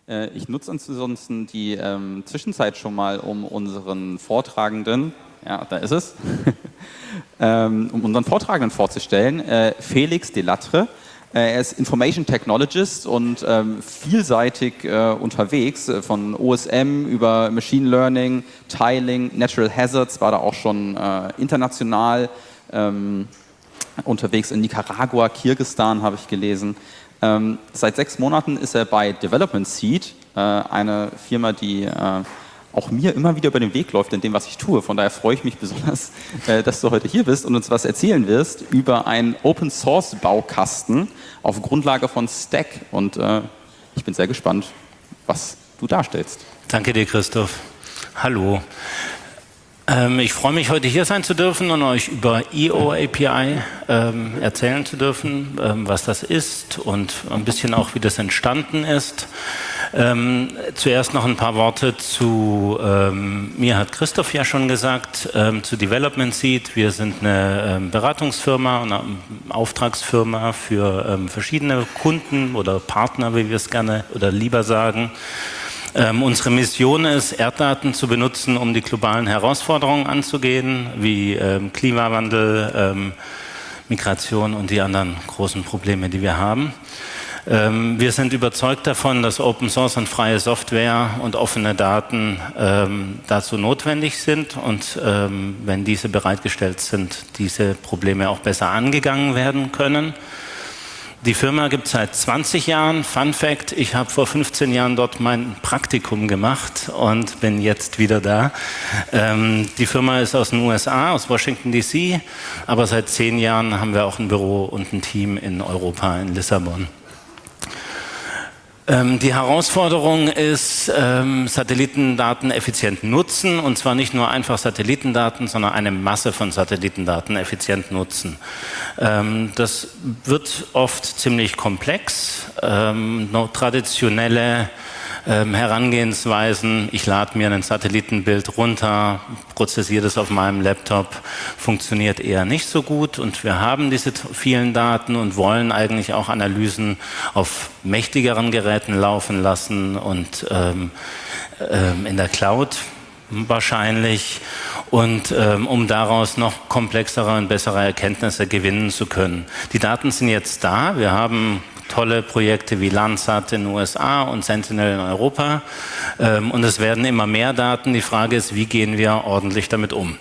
Ich nutze ansonsten die Zwischenzeit schon mal, um unseren Vortragenden, ja, da ist es, um unseren Vortragenden vorzustellen, Felix Delattre. Er ist Information Technologist und vielseitig unterwegs, von OSM über Machine Learning, Tiling, Natural Hazards, war da auch schon international unterwegs in Nicaragua, Kirgisistan habe ich gelesen. Seit 6 Monaten ist er bei Development Seed, eine Firma, die auch mir immer wieder über den Weg läuft in dem, was ich tue. Von daher freue ich mich besonders, dass du heute hier bist und uns was erzählen wirst über einen Open-Source-Baukasten auf Grundlage von Stack. Und ich bin sehr gespannt, was du darstellst. Danke dir, Christoph. Hallo. Ich freue mich, heute hier sein zu dürfen und euch über EO-API erzählen zu dürfen, was das ist und ein bisschen auch, wie das entstanden ist. Zuerst noch ein paar Worte zu, mir hat Christoph ja schon gesagt, zu Development Seed. Wir sind eine Beratungsfirma und eine Auftragsfirma für verschiedene Kunden oder Partner, wie wir es gerne oder lieber sagen. Unsere Mission ist, Erddaten zu benutzen, um die globalen Herausforderungen anzugehen, wie Klimawandel, Migration und die anderen großen Probleme, die wir haben. Wir sind überzeugt davon, dass Open Source und freie Software und offene Daten dazu notwendig sind und wenn diese bereitgestellt sind, diese Probleme auch besser angegangen werden können. Die Firma gibt es seit 20 Jahren. Fun Fact, ich habe vor 15 Jahren dort mein Praktikum gemacht und bin jetzt wieder da. Die Firma ist aus den USA, aus Washington DC, aber seit 10 Jahren haben wir auch ein Büro und ein Team in Europa, in Lissabon. Die Herausforderung ist, Satellitendaten effizient nutzen, und zwar nicht nur einfach Satellitendaten, sondern eine Masse von Satellitendaten effizient nutzen. Das wird oft ziemlich komplex. Traditionelle Herangehensweisen, ich lade mir ein Satellitenbild runter, prozessiere das auf meinem Laptop, funktioniert eher nicht so gut und wir haben diese vielen Daten und wollen eigentlich auch Analysen auf mächtigeren Geräten laufen lassen und in der Cloud wahrscheinlich und um daraus noch komplexere und bessere Erkenntnisse gewinnen zu können. Die Daten sind jetzt da, wir haben tolle Projekte wie Landsat in den USA und Sentinel in Europa. Und es werden immer mehr Daten. Die Frage ist, wie gehen wir ordentlich damit um?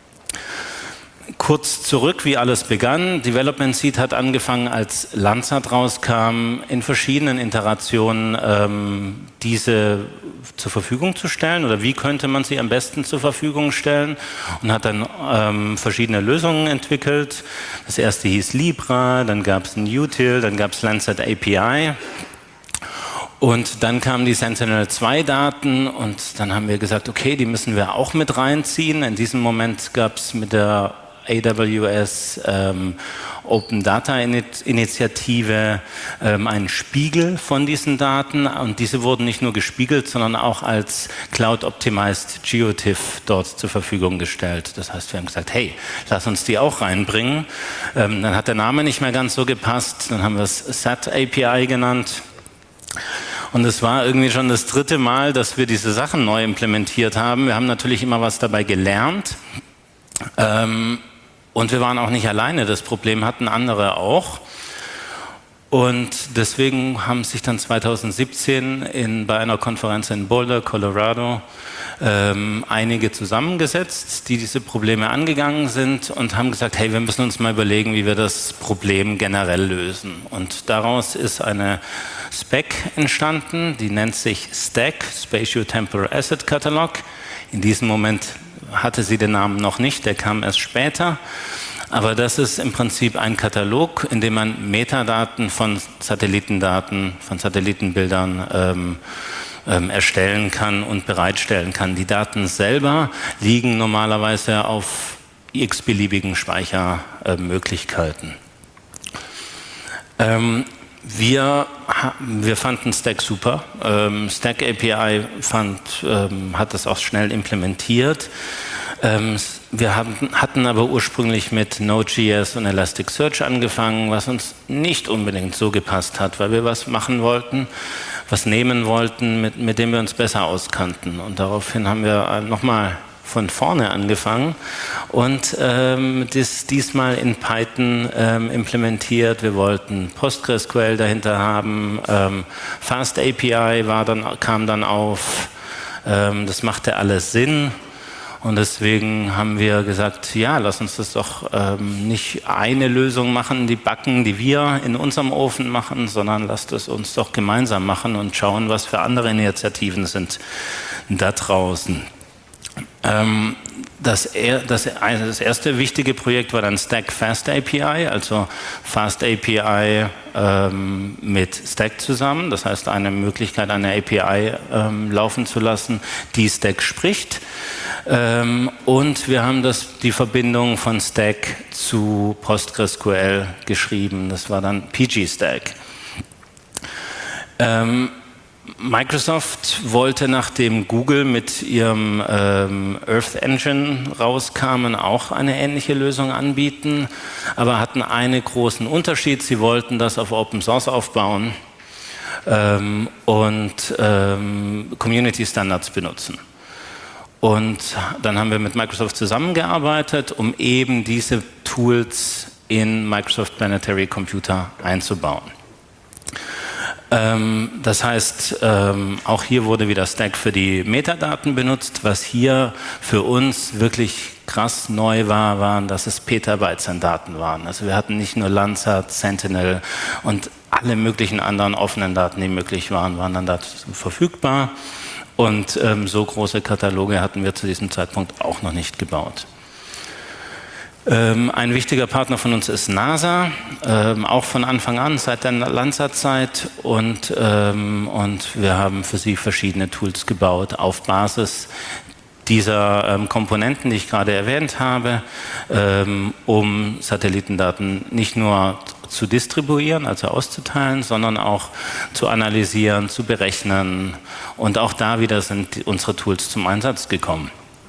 Kurz zurück, wie alles begann. Development Seed hat angefangen, als Landsat rauskam, in verschiedenen Iterationen diese zur Verfügung zu stellen oder wie könnte man sie am besten zur Verfügung stellen und hat dann verschiedene Lösungen entwickelt. Das erste hieß Libra, dann gab es ein Util, dann gab es Landsat API. Und dann kamen die Sentinel-2-Daten und dann haben wir gesagt, okay, die müssen wir auch mit reinziehen. In diesem Moment gab es mit der AWS Open Data Initiative einen Spiegel von diesen Daten und diese wurden nicht nur gespiegelt, sondern auch als Cloud Optimized GeoTIFF dort zur Verfügung gestellt. Das heißt, wir haben gesagt, hey, lass uns die auch reinbringen. Dann hat der Name nicht mehr ganz so gepasst, dann haben wir es SAT API genannt. Und es war irgendwie schon das 3. Mal, dass wir diese Sachen neu implementiert haben. Wir haben natürlich immer was dabei gelernt. Und wir waren auch nicht alleine, das Problem hatten andere auch. Und deswegen haben sich dann 2017 bei einer Konferenz in Boulder, Colorado, einige zusammengesetzt, die diese Probleme angegangen sind und haben gesagt, hey, wir müssen uns mal überlegen, wie wir das Problem generell lösen. Und daraus ist eine Spec entstanden, die nennt sich STAC, Spatio-Temporal Asset Catalog. In diesem Moment hatte sie den Namen noch nicht, der kam erst später. Aber das ist im Prinzip ein Katalog, in dem man Metadaten von Satellitendaten, von Satellitenbildern erstellen kann und bereitstellen kann. Die Daten selber liegen normalerweise auf x-beliebigen Speichermöglichkeiten. Wir fanden Stack super. Stack API hat das auch schnell implementiert. Wir hatten aber ursprünglich mit Node.js und Elasticsearch angefangen, was uns nicht unbedingt so gepasst hat, weil wir was machen wollten, was nehmen wollten, mit dem wir uns besser auskannten. Und daraufhin haben wir nochmal von vorne angefangen und das diesmal in Python implementiert. Wir wollten PostgreSQL dahinter haben, FastAPI kam dann auf, das machte alles Sinn. Und deswegen haben wir gesagt, ja, lass uns das doch nicht eine Lösung machen, die Backen, die wir in unserem Ofen machen, sondern lasst es uns doch gemeinsam machen und schauen, was für andere Initiativen sind da draußen. Das erste wichtige Projekt war dann Stack FastAPI, also FastAPI mit Stack zusammen. Das heißt, eine Möglichkeit, eine API laufen zu lassen, die Stack spricht. Und wir haben die Verbindung von Stack zu PostgreSQL geschrieben. Das war dann pgStack. Microsoft wollte, nachdem Google mit ihrem Earth Engine rauskamen, auch eine ähnliche Lösung anbieten, aber hatten einen großen Unterschied. Sie wollten das auf Open Source aufbauen und Community Standards benutzen. Und dann haben wir mit Microsoft zusammengearbeitet, um eben diese Tools in Microsoft Planetary Computer einzubauen. Das heißt, auch hier wurde wieder Stack für die Metadaten benutzt. Was hier für uns wirklich krass neu war, waren, dass es Petabytes an Daten waren. Also wir hatten nicht nur Landsat, Sentinel und alle möglichen anderen offenen Daten, die möglich waren, waren dann dazu verfügbar. Und so große Kataloge hatten wir zu diesem Zeitpunkt auch noch nicht gebaut. Ein wichtiger Partner von uns ist NASA, auch von Anfang an, seit der Landsat-Zeit. Und wir haben für sie verschiedene Tools gebaut auf Basis dieser Komponenten, die ich gerade erwähnt habe, um Satellitendaten nicht nur zu distribuieren, also auszuteilen, sondern auch zu analysieren, zu berechnen. Und auch da wieder sind unsere Tools zum Einsatz gekommen.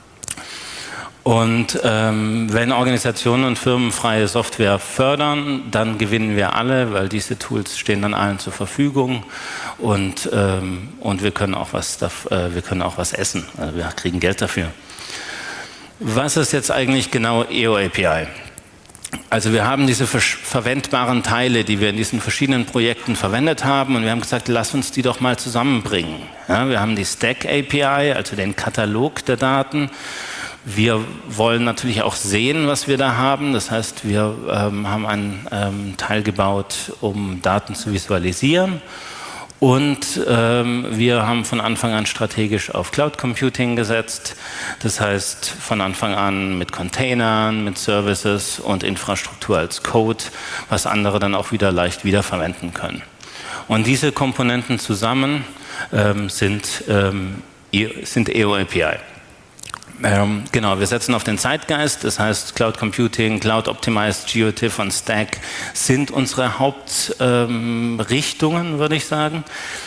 Und wenn Organisationen und Firmen freie Software fördern, dann gewinnen wir alle, weil diese Tools stehen dann allen zur Verfügung und wir können auch was essen. Also wir kriegen Geld dafür. Was ist jetzt eigentlich genau EO-API? Also wir haben diese verwendbaren Teile, die wir in diesen verschiedenen Projekten verwendet haben, und wir haben gesagt, lass uns die doch mal zusammenbringen. Ja, wir haben die Stack API, also den Katalog der Daten. Wir wollen natürlich auch sehen, was wir da haben. Das heißt, wir haben einen Teil gebaut, um Daten zu visualisieren. Und wir haben von Anfang an strategisch auf Cloud Computing gesetzt. Das heißt, von Anfang an mit Containern, mit Services und Infrastruktur als Code, was andere dann auch wieder leicht wiederverwenden können. Und diese Komponenten zusammen sind EO-API. Genau, wir setzen auf den Zeitgeist, das heißt Cloud Computing, Cloud Optimized, GeoTIFF und Stack sind unsere Hauptrichtungen, würde ich sagen.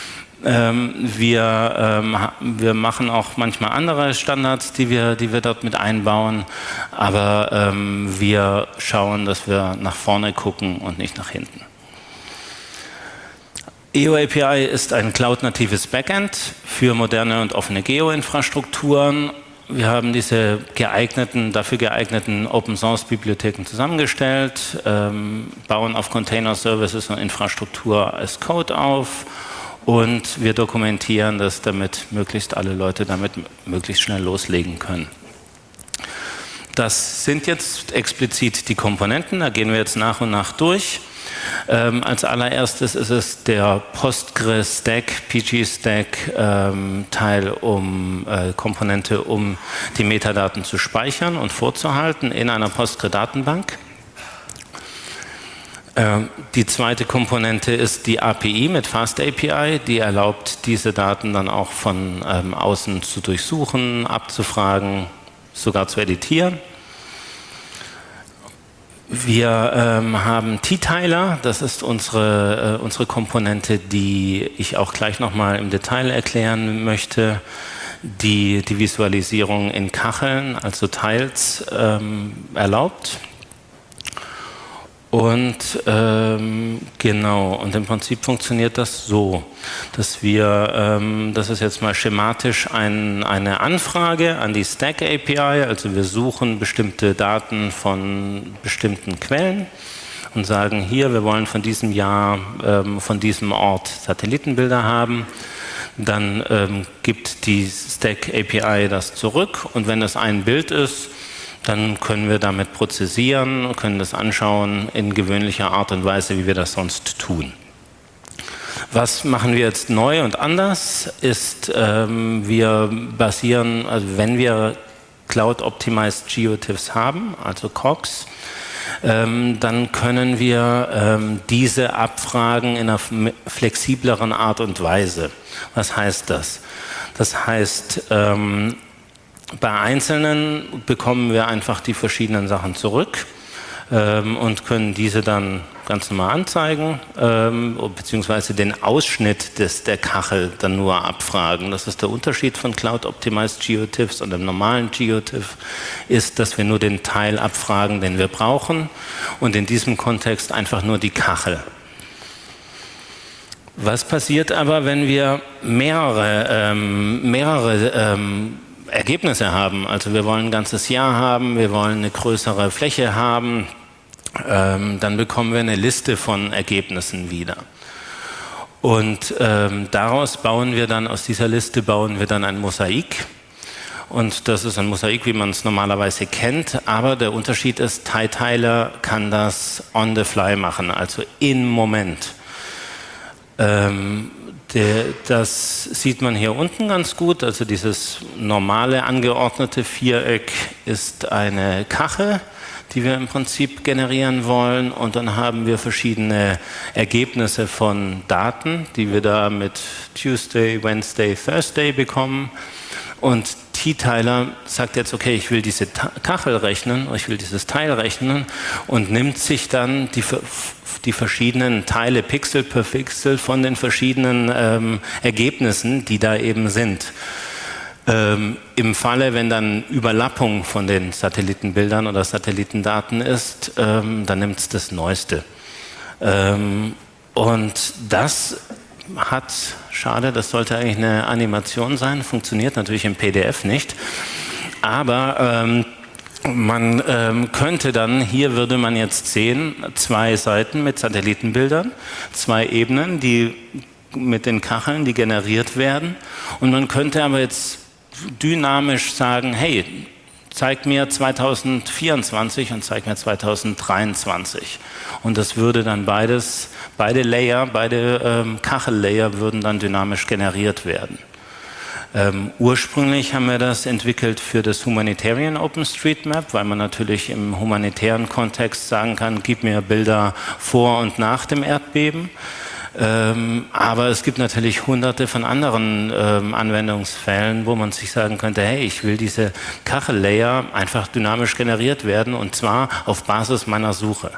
Wir machen auch manchmal andere Standards, die wir dort mit einbauen, aber wir schauen, dass wir nach vorne gucken und nicht nach hinten. EO-API ist ein cloud-natives Backend für moderne und offene Geo-Infrastrukturen. Wir haben diese dafür geeigneten Open-Source-Bibliotheken zusammengestellt, bauen auf Container-Services und Infrastruktur als Code auf und wir dokumentieren das, damit möglichst alle Leute damit möglichst schnell loslegen können. Das sind jetzt explizit die Komponenten, da gehen wir jetzt nach und nach durch. Als allererstes ist es der PostgreStack, pgStack Teil, Komponente, um die Metadaten zu speichern und vorzuhalten in einer Postgre-Datenbank. Die zweite Komponente ist die API mit FastAPI, die erlaubt, diese Daten dann auch von außen zu durchsuchen, abzufragen, sogar zu editieren. Wir haben T-Tiler, das ist unsere Komponente, die ich auch gleich nochmal im Detail erklären möchte. die Visualisierung in Kacheln, also Tiles, erlaubt. Und genau, und im Prinzip funktioniert das so, dass wir, das ist jetzt mal schematisch eine Anfrage an die Stack API, also wir suchen bestimmte Daten von bestimmten Quellen und sagen hier, wir wollen von diesem Jahr, von diesem Ort Satellitenbilder haben. Dann gibt die Stack API das zurück und wenn das ein Bild ist, dann können wir damit prozessieren, können das anschauen in gewöhnlicher Art und Weise, wie wir das sonst tun. Was machen wir jetzt neu und anders, ist, wir basieren, also wenn wir Cloud-Optimized GeoTIFFs haben, also COGs, dann können wir diese abfragen in einer flexibleren Art und Weise. Was heißt das? Das heißt, bei Einzelnen bekommen wir einfach die verschiedenen Sachen zurück und können diese dann ganz normal anzeigen, beziehungsweise den Ausschnitt der Kachel dann nur abfragen. Das ist der Unterschied von Cloud-Optimized GeoTIFFs und dem normalen GeoTIFF, ist, dass wir nur den Teil abfragen, den wir brauchen und in diesem Kontext einfach nur die Kachel. Was passiert aber, wenn wir mehrere Ergebnisse haben? Also wir wollen ein ganzes Jahr haben, wir wollen eine größere Fläche haben, dann bekommen wir eine Liste von Ergebnissen wieder. Und daraus bauen wir dann, aus dieser Liste bauen wir dann ein Mosaik. Und das ist ein Mosaik, wie man es normalerweise kennt, aber der Unterschied ist, TyTiler kann das on the fly machen, also im Moment. Das sieht man hier unten ganz gut, also dieses normale angeordnete Viereck ist eine Kachel, die wir im Prinzip generieren wollen und dann haben wir verschiedene Ergebnisse von Daten, die wir da mit Tuesday, Wednesday, Thursday bekommen und TyTiler sagt jetzt, okay, ich will diese Kachel rechnen, ich will dieses Teil rechnen und nimmt sich dann die verschiedenen Teile Pixel per Pixel von den verschiedenen Ergebnissen, die da eben sind. Im Falle, wenn dann Überlappung von den Satellitenbildern oder Satellitendaten ist, dann nimmt es das Neueste. Und das hat, schade, das sollte eigentlich eine Animation sein, funktioniert natürlich im PDF nicht, aber man könnte dann, hier würde man jetzt sehen, 2 Seiten mit Satellitenbildern, 2 Ebenen, die mit den Kacheln, die generiert werden und man könnte aber jetzt dynamisch sagen, hey, zeig mir 2024 und zeig mir 2023 und das würde dann beide Kachellayer würden dann dynamisch generiert werden. Ursprünglich haben wir das entwickelt für das Humanitarian OpenStreetMap, weil man natürlich im humanitären Kontext sagen kann, gib mir Bilder vor und nach dem Erdbeben. Aber es gibt natürlich hunderte von anderen Anwendungsfällen, wo man sich sagen könnte, hey, ich will diese Kachellayer einfach dynamisch generiert werden und zwar auf Basis meiner Suche.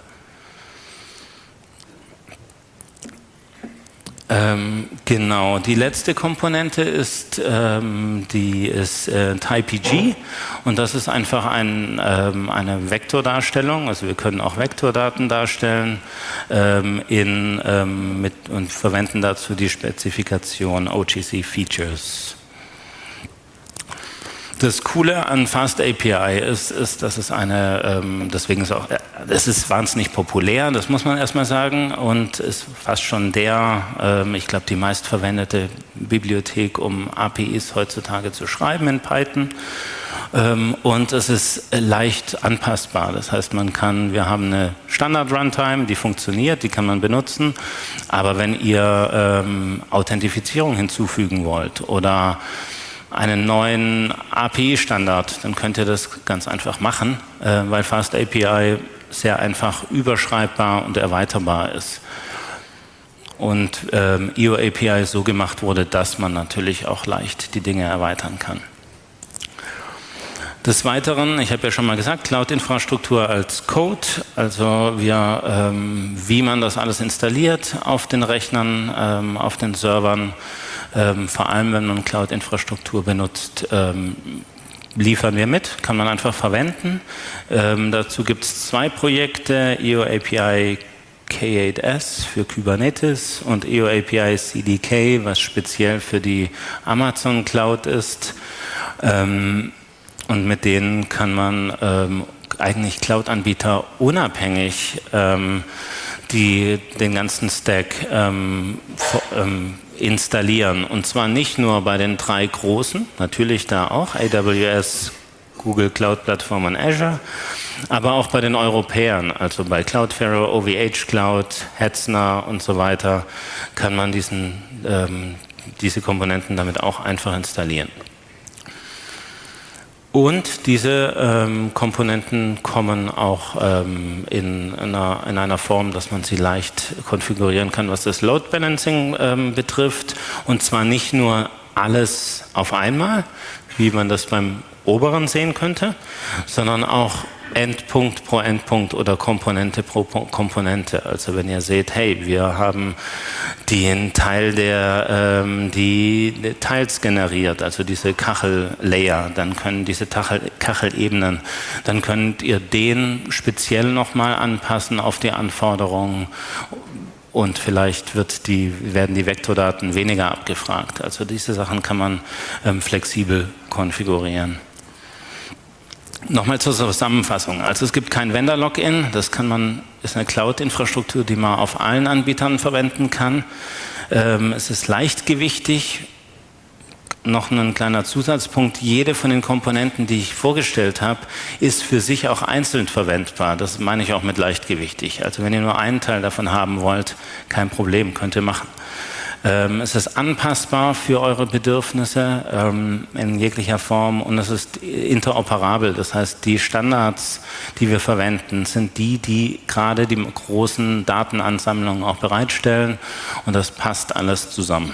Genau, die letzte Komponente ist TyPG und das ist einfach eine Vektordarstellung, also wir können auch Vektordaten darstellen und verwenden dazu die Spezifikation OGC Features. Das Coole an FastAPI ist, dass es deswegen ist auch, es ist wahnsinnig populär, das muss man erstmal sagen, und ist fast schon ich glaube, die meistverwendete Bibliothek, um APIs heutzutage zu schreiben in Python. Und es ist leicht anpassbar, das heißt, wir haben eine Standard-Runtime, die funktioniert, die kann man benutzen, aber wenn ihr Authentifizierung hinzufügen wollt oder einen neuen API-Standard, dann könnt ihr das ganz einfach machen, weil FastAPI sehr einfach überschreibbar und erweiterbar ist. Und EOAPI so gemacht wurde, dass man natürlich auch leicht die Dinge erweitern kann. Des Weiteren, ich habe ja schon mal gesagt, Cloud-Infrastruktur als Code, also wie man das alles installiert auf den Rechnern, auf den Servern, vor allem wenn man Cloud-Infrastruktur benutzt, liefern wir mit, kann man einfach verwenden. Dazu gibt es 2 Projekte, EO-API K8s für Kubernetes und EO-API CDK, was speziell für die Amazon Cloud ist. Und mit denen kann man eigentlich Cloud-Anbieter unabhängig den ganzen Stack installieren. Und zwar nicht nur bei den 3 großen, natürlich da auch, AWS, Google Cloud Plattform und Azure, aber auch bei den Europäern, also bei Cloudflare, OVH Cloud, Hetzner und so weiter, kann man diese Komponenten damit auch einfach installieren. Und diese Komponenten kommen auch in einer Form, dass man sie leicht konfigurieren kann, was das Load Balancing betrifft. Und zwar nicht nur alles auf einmal, wie man das beim oberen sehen könnte, sondern auch Endpunkt pro Endpunkt oder Komponente pro Komponente. Also wenn ihr seht, hey, wir haben den Teil, der die Tiles generiert, also diese Kachel-Layer, dann können diese Kachelebenen, dann könnt ihr den speziell nochmal anpassen auf die Anforderungen und vielleicht werden die Vektordaten weniger abgefragt. Also diese Sachen kann man flexibel konfigurieren. Nochmal zur Zusammenfassung. Also es gibt kein Vendor-Login, das ist eine Cloud-Infrastruktur, die man auf allen Anbietern verwenden kann. Es ist leichtgewichtig. Noch ein kleiner Zusatzpunkt, jede von den Komponenten, die ich vorgestellt habe, ist für sich auch einzeln verwendbar. Das meine ich auch mit leichtgewichtig. Also wenn ihr nur einen Teil davon haben wollt, kein Problem, könnt ihr machen. Es ist anpassbar für eure Bedürfnisse in jeglicher Form und es ist interoperabel. Das heißt, die Standards, die wir verwenden, sind die gerade die großen Datenansammlungen auch bereitstellen und das passt alles zusammen.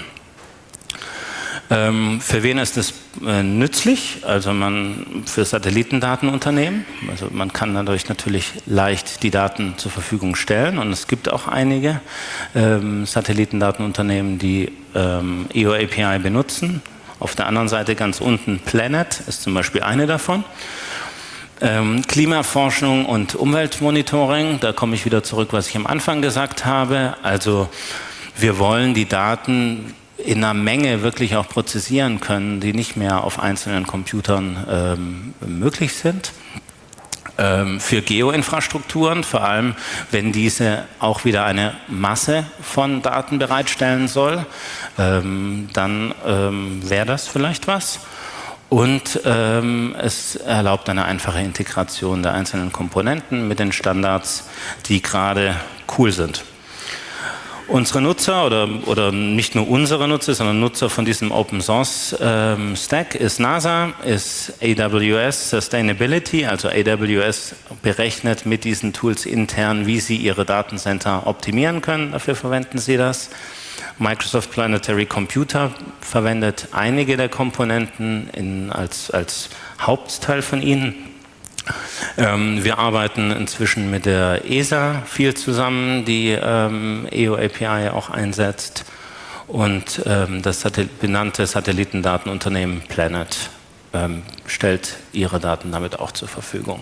Für wen ist es nützlich? Also für Satellitendatenunternehmen. Also man kann dadurch natürlich leicht die Daten zur Verfügung stellen und es gibt auch einige Satellitendatenunternehmen, die EO-API benutzen. Auf der anderen Seite ganz unten Planet ist zum Beispiel eine davon. Klimaforschung und Umweltmonitoring, da komme ich wieder zurück, was ich am Anfang gesagt habe. Also wir wollen die Daten in einer Menge wirklich auch prozessieren können, die nicht mehr auf einzelnen Computern möglich sind. Für Geoinfrastrukturen, vor allem wenn diese auch wieder eine Masse von Daten bereitstellen soll, dann wäre das vielleicht was. Und es erlaubt eine einfache Integration der einzelnen Komponenten mit den Standards, die gerade cool sind. Unsere Nutzer oder nicht nur unsere Nutzer, sondern Nutzer von diesem Open Source Stack ist NASA, ist AWS Sustainability, also AWS berechnet mit diesen Tools intern, wie sie ihre Datencenter optimieren können, dafür verwenden sie das. Microsoft Planetary Computer verwendet einige der Komponenten als Hauptteil von ihnen. Wir arbeiten inzwischen mit der ESA viel zusammen, die EO-API auch einsetzt und das benannte Satellitendatenunternehmen Planet stellt ihre Daten damit auch zur Verfügung.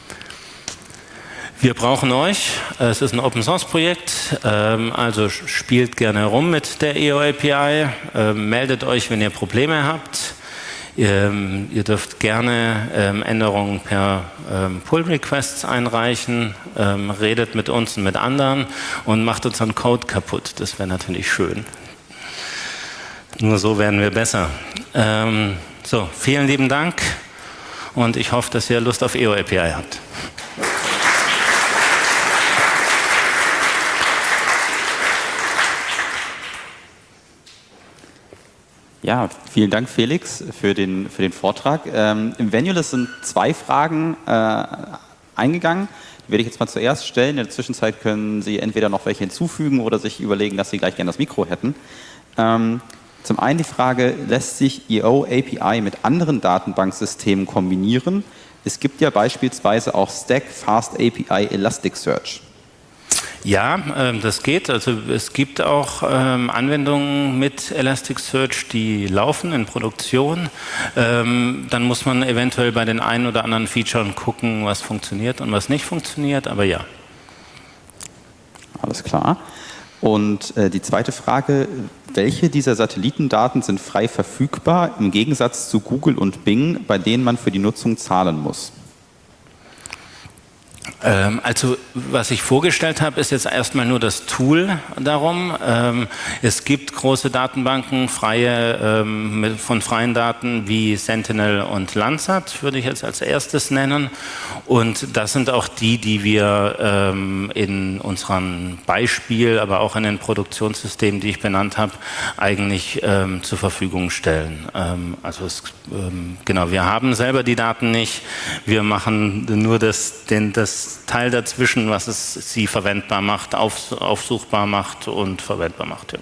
Wir brauchen euch, es ist ein Open-Source-Projekt, also spielt gerne rum mit der EO-API, meldet euch, wenn ihr Probleme habt. Ihr dürft gerne Änderungen per Pull-Requests einreichen, redet mit uns und mit anderen und macht unseren Code kaputt. Das wäre natürlich schön. Nur so werden wir besser. So, vielen lieben Dank und ich hoffe, dass ihr Lust auf EO-API habt. Ja, vielen Dank, Felix, für den Vortrag. Im Venulist sind 2 Fragen eingegangen. Die werde ich jetzt mal zuerst stellen. In der Zwischenzeit können Sie entweder noch welche hinzufügen oder sich überlegen, dass Sie gleich gerne das Mikro hätten. Zum einen die Frage, lässt sich EO-API mit anderen Datenbanksystemen kombinieren? Es gibt ja beispielsweise auch Stack, Fast API, Elasticsearch. Ja, das geht. Also es gibt auch Anwendungen mit Elasticsearch, die laufen in Produktion. Dann muss man eventuell bei den einen oder anderen Features gucken, was funktioniert und was nicht funktioniert, aber ja. Alles klar. Und die zweite Frage, welche dieser Satellitendaten sind frei verfügbar im Gegensatz zu Google und Bing, bei denen man für die Nutzung zahlen muss? Also was ich vorgestellt habe, ist jetzt erstmal nur das Tool darum. Es gibt große Datenbanken, von freien Daten wie Sentinel und Landsat, würde ich jetzt als erstes nennen. Und das sind auch die wir in unserem Beispiel, aber auch in den Produktionssystemen, die ich benannt habe, eigentlich zur Verfügung stellen. Genau, wir haben selber die Daten nicht. Wir machen nur das Teil dazwischen, was sie verwendbar macht, aufsuchbar macht und verwendbar macht. Ja.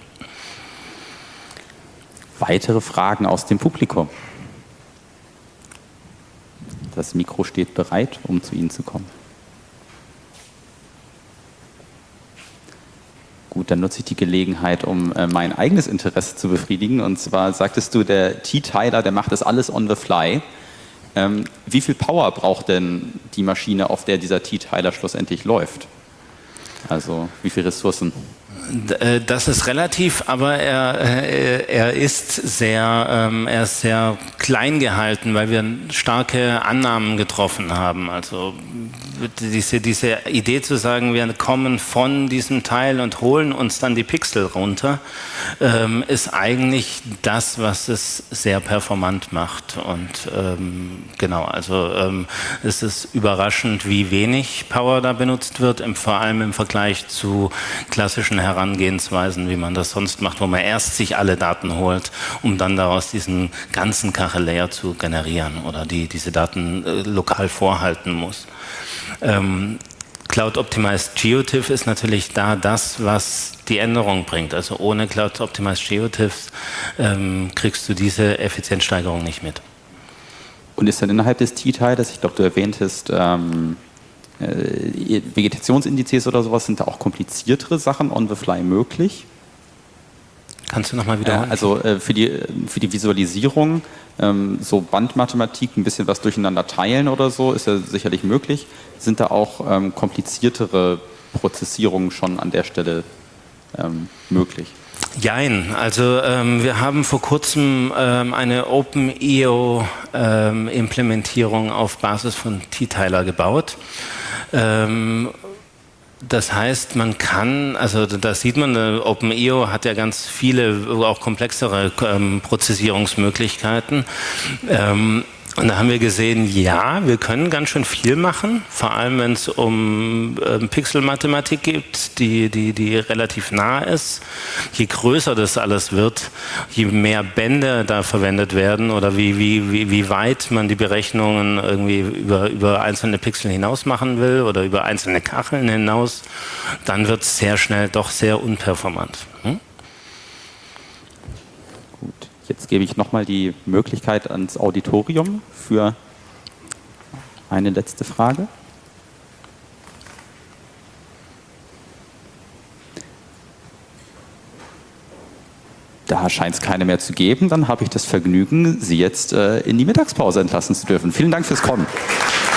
Weitere Fragen aus dem Publikum? Das Mikro steht bereit, um zu Ihnen zu kommen. Gut, dann nutze ich die Gelegenheit, um mein eigenes Interesse zu befriedigen. Und zwar sagtest du, der T-Tyler, der macht das alles on the fly. Wie viel Power braucht denn die Maschine, auf der dieser T-Tyler schlussendlich läuft? Also wie viele Ressourcen? Das ist relativ, aber er ist sehr klein gehalten, weil wir starke Annahmen getroffen haben. Also diese Idee zu sagen, wir kommen von diesem Teil und holen uns dann die Pixel runter, ist eigentlich das, was es sehr performant macht. Und genau, also es ist überraschend, wie wenig Power da benutzt wird, vor allem im Vergleich zu klassischen Herangehensweisen, wie man das sonst macht, wo man erst sich alle Daten holt, um dann daraus diesen ganzen Kachel-Layer zu generieren oder diese Daten lokal vorhalten muss. Cloud Optimized Geotiff ist natürlich da das, was die Änderung bringt. Also ohne Cloud Optimized Geotiffs kriegst du diese Effizienzsteigerung nicht mit. Und ist dann innerhalb des T-Tylers, ich glaube, du erwähntest Vegetationsindizes oder sowas, sind da auch kompliziertere Sachen on the fly möglich? Kannst du nochmal wiederholen? Also für die Visualisierung, so Bandmathematik, ein bisschen was durcheinander teilen oder so, ist ja sicherlich möglich. Sind da auch kompliziertere Prozessierungen schon an der Stelle möglich? Jein, also wir haben vor kurzem eine OpenEO-Implementierung auf Basis von T-Tyler gebaut. Das heißt, man kann, also da sieht man, OpenEO hat ja ganz viele, auch komplexere Prozessierungsmöglichkeiten. Und da haben wir gesehen, ja, wir können ganz schön viel machen, vor allem wenn es um Pixelmathematik geht, die relativ nah ist. Je größer das alles wird, je mehr Bände da verwendet werden oder wie weit man die Berechnungen irgendwie über einzelne Pixel hinaus machen will oder über einzelne Kacheln hinaus, dann wird es sehr schnell doch sehr unperformant. Jetzt gebe ich nochmal die Möglichkeit ans Auditorium für eine letzte Frage. Da scheint es keine mehr zu geben. Dann habe ich das Vergnügen, Sie jetzt in die Mittagspause entlassen zu dürfen. Vielen Dank fürs Kommen.